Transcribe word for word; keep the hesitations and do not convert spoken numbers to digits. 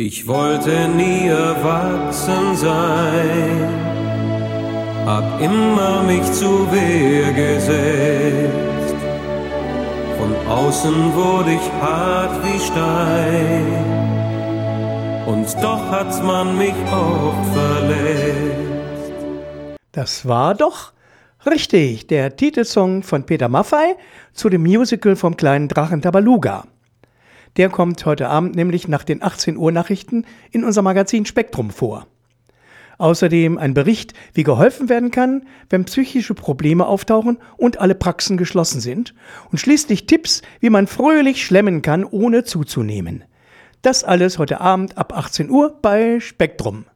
Ich wollte nie erwachsen sein, hab immer mich zu Wehr gesetzt. Von außen wurde ich hart wie Stein, und doch hat's man mich oft verletzt. Das war doch richtig, der Titelsong von Peter Maffay zu dem Musical vom kleinen Drachen Tabaluga. Der kommt heute Abend nämlich nach den achtzehn Uhr Nachrichten in unser Magazin Spektrum vor. Außerdem ein Bericht, wie geholfen werden kann, wenn psychische Probleme auftauchen und alle Praxen geschlossen sind. Und schließlich Tipps, wie man fröhlich schlemmen kann, ohne zuzunehmen. Das alles heute Abend ab achtzehn Uhr bei Spektrum.